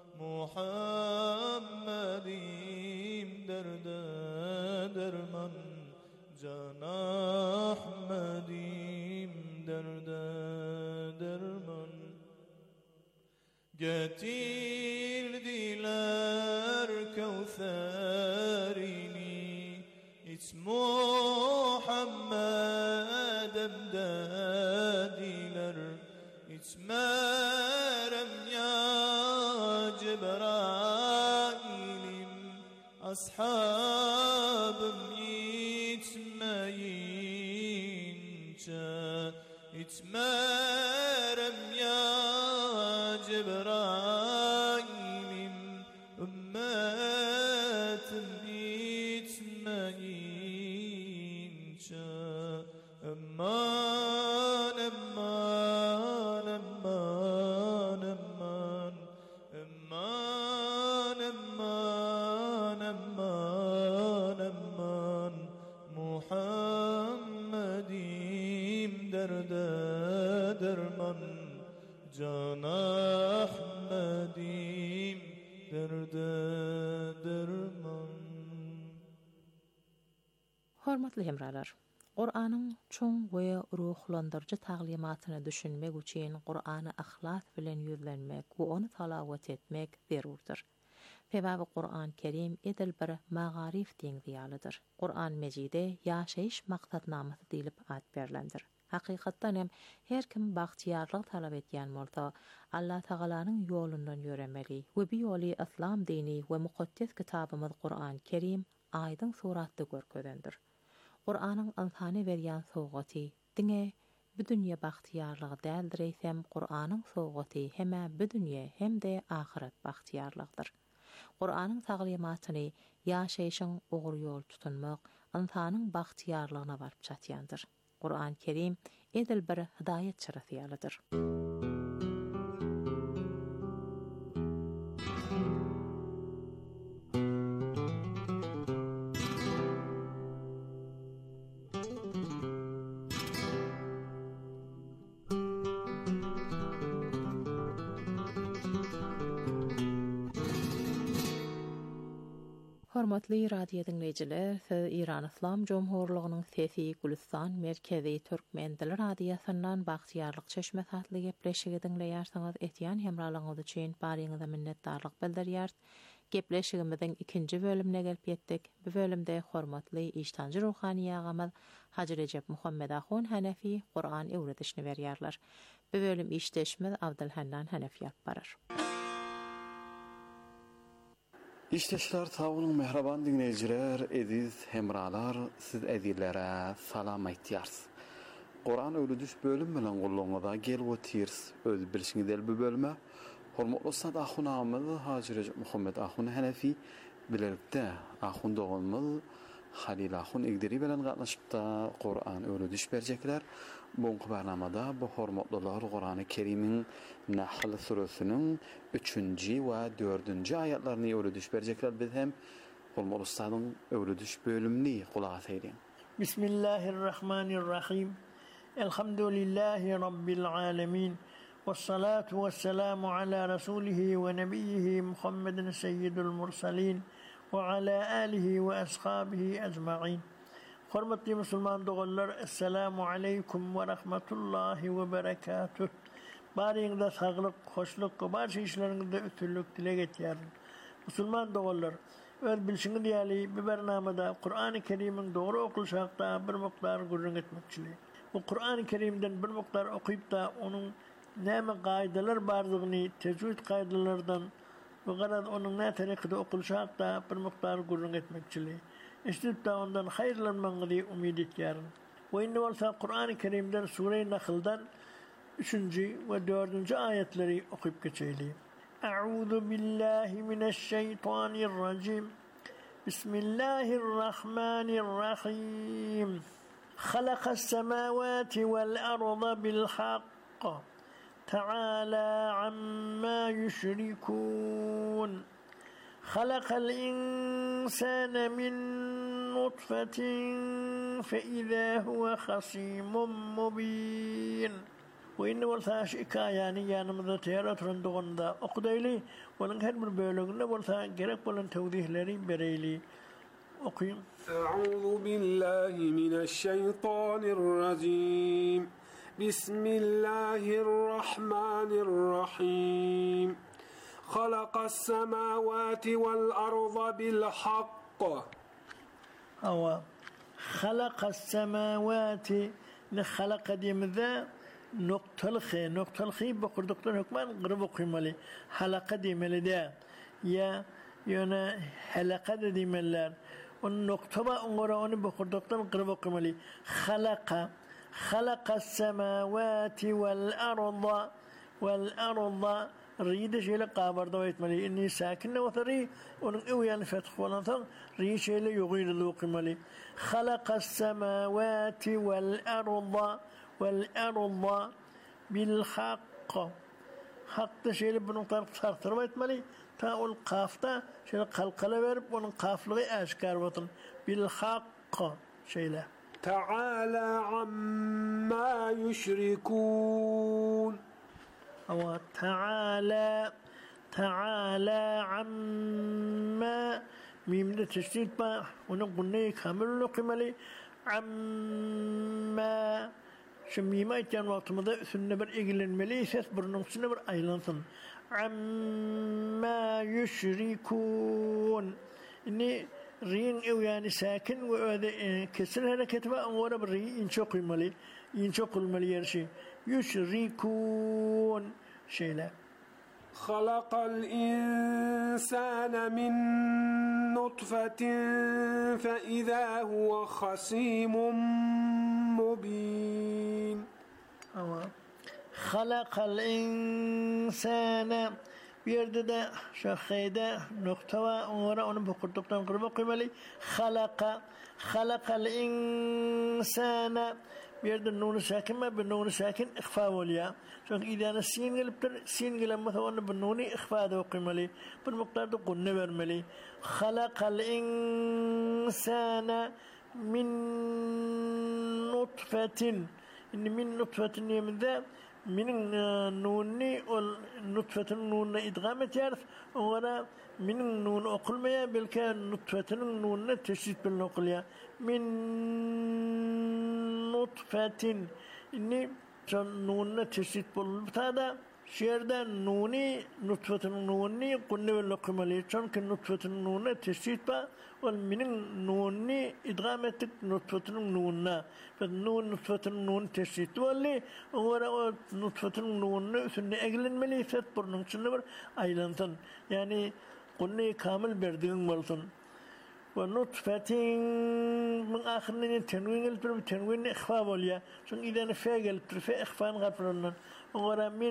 Muhammedim derde derman Can Ahmedim derde derman Getirdiler Kevserini İç Muhammed'im dediler İçmerem ya Cebrail'im Ashabım içmeyince İçmerem ya Cebrail'im Ümmetim içmeyince Emman, emman, emman, emman Emman, emman, emman, emman Muhammedim derde derman Can Ahmedim derde derman Hormatly hemralar, Qur'anyň çoň we ruhlandyrjy taglimatyny düşünmek üçin Qur'any ahlas bilen ýüzlenmek we onu talawat etmek zerurdyr. Sebäbi Qur'an Kerim edil bir magarif diňdiýalydyr. Qur'an Mejide ýaşaýyş maksatnamasy diýilip ad berilendir. Hakykatdan hem her kim bagtyarlyk talap etýän bolsa, Allah Taalanyň ýolundan ýöremeli we bu ýoly İslam dini we mukaddes kitabymyz Qur'an Kerim aýdyň suratda görkezendir. Qur'anyň insany berýän sowgaty diňe bu dünýä bagtyarlygy däldir eýsem, Qur'anyň sowgaty hem bu dünýä hem de ahiret bagtyarlygydyr. Qur'anyň taglimatyny ýaşaýyşyň ogry ýol tutunmak insanyň bagtyarlygyna baryp çatýandyr. Qur'an Kerim edil bir hidaýet çyrasyýalydyr. Hormatly radio dinleyijiler, siz Iran Islam Jomhurlygynyň Sesi Gülistan merkezi türkmen dili radiosundan bagtyarlyk çeşme satly gepleşigi dinleýärsiňiz. Etýän hemralygyňyz üçin baryňyza minnetdarlyk bildirýär. Gepleşigimizin ikinci bölümüne gelip yetdik. Bu bölümde hormatly iştancı ruhani ağamız Hacı Recep Muhammed Ahun Hanefi Kur'an öwredişini berýärler. Bu bölüm işteşmez Abdülhannan Hanefi ýalyp barar. İşteşler sağolun mehraban dinleyijiler, ediz hemralar, siz edillere salam aýtýars. Kur'an öwredüş bölüm bilen gollaňyza gelip otyrs. Öz bilişiňiz bu bölüme hormatly Ustad Ahun ağamyz Hacı Recep Muhammed Ahun Hanefi bilelikde Ahun doganymy Halil Ahun Egderi bilen gatnaşypda Kur'an öwredüş berjekler. Bu barnamada bu hormatlylar Kur'an-ı Kerim'in Nahl suresinin üçüncü we dördüncü ayetlerini öwredüş berjekler. Biz hem hormatly ustadyň öwredüş bölümini kulak edin. Bismillahirrahmanirrahim. Elhamdülillahi rabbil alamin. والصلاة والسلام على رسوله ونبيه محمد سيد المرسلين وعلى آله وأصحابه أجمعين. Hormatly Müslüman dogallar, Esselamu Aleyküm ve Rahmetullahi ve Berekatuh. Bariňizde saglyk, hoşluk, barşy işleriňizde ötürlük dilek etýärin. Müslüman dogallar, öz bilşiňiz diýäli bu bernamada Kur'an-ı Kerim'iň dogry okulşakda bir mukdar gurrun etmekçili. Bu Kur'an-ı Kerim'den bir mukdar okuyup da onun näme gaýdalar bardygyny, tejwid gaýdalardan bu garad onuň näme tarykda okulşakda bir mukdar gurrun etmekçili. İşte de ondan hayırlanmanı umid etýärin. Ve inne bolsa Kur'an-ı Kerim'den Sure-i Nahl'dan üçüncü ve dördüncü ayetleri okuyup geçeýli. Euzu billahi mineşşeytanirracim. Bismillahirrahmanirrahim. Halakas semawati vel arda bil haqq. Ta'ala amma yüşrikûn. خلق الإنسان من نطفة فإذا هو خصيم مبين. وإن والثاش إكاياني يانمذا تيارات رندغندا أقديلي ولن هد من بيولوغنا والثا جرق ولن توضيح لري بريلي أقيم. أعوذ بالله من الشيطان الرجيم. بسم الله الرحمن الرحيم. خلق السماوات والأرض بالحق. أو خلق السماوات نخلق ديمذا نقطة الخي نقطة الخي بقول دكتور هكمان قرب قيملي حلقة ديملدا يا يونا حلقة ديملار والنقطة بأمورا وني بقول دكتور قرب قيملي خلق خلق السماوات والأرض والأرض ريد شيء قابر دويت ملي إني ساكن وثري ونقوي فتح ونثر ري شيء يغير ذوق ملي خلق السماوات والأرض والأرض بالحق حق شيء بنقطع ثر دويت ملي تا القافتا شيء خلق لبرب ونقاف لغي أشكار وطن بالحق شيء لا تعالى عما يشركون. أو تعالى تعالى عما ميم تشديد ما ونقولني كامل لقملي عما شميما كان وقت مضى سنبر إجلن مليسة برنم سنبر أيلانثن عما يشركون إني رين أو يعني ساكن وهذا كسر هذا كتبه أمور بري إنشق الملي إنشق الملي يرشي يشركون شيلا. خلق الإنسان من نطفة فإذا هو خصيم مبين. خلق الإنسان بيرد شخيدا نقطة ورا أنا بقولتكم قرب قملي خلق خلق الإنسان بيرد النون ساكن ما بالنون ساكن إخفاء وليا. شوف إذا أنا سين قلبتر سين قلم مثلا بالنون إخفاء ده قملي بالمقدار ده قلنا برملي. خلق الإنسان من نطفة إن من نطفة من ذا من نون نطفة نون إدغام تعرف ورا من نون أقل ما بالكان نطفة نون تشيد بالنقلية من نطفة إني نون تشيد بالبتادا şerden nuni nutfatın nuni kunne ve lokmali çünkü nutfatın nuni teşhit ba ol minin nuni idgam ettik nutfatın nunna ve nun nutfatın nun teşhit walli ora o nutfatın nunni üstünde eglenmeli fet burnun içinde bir aylantan yani kunne kamil berdiğin bolsun ve nutfatin min ahirinin tenwin elbir tenwin ikhfa bolya çünkü idan fegel fe ikhfan gafrunnan ora min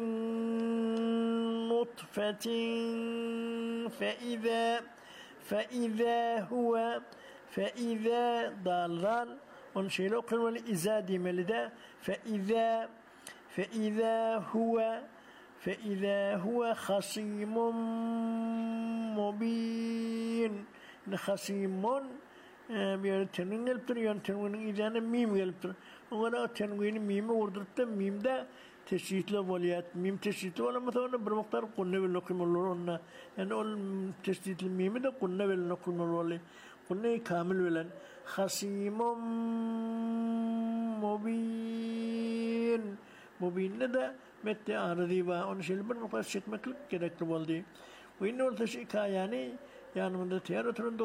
nutfatin fe iza fe iza huwa fe iza dalran on şeyle okunmalı iza demeli de fe iza fe iza huwa fe iza huwa khasimun mubin khasimun bir tenwin geliptir yani tenwinin izanı mim geliptir ona tenwini mimi vurdurup da mimde teşhitli voliyat mim teşhitli ola mesela bir miktar kunne vel nokimul ona yani ol teşhitli mimi de kunne vel nokimul voli kunne kamil velen khasimun mubin mubin de mette aradi va on şel bir miktar çekmeklik gerekli oldu ve inne ol teşhika yani yani bunda tiyatronun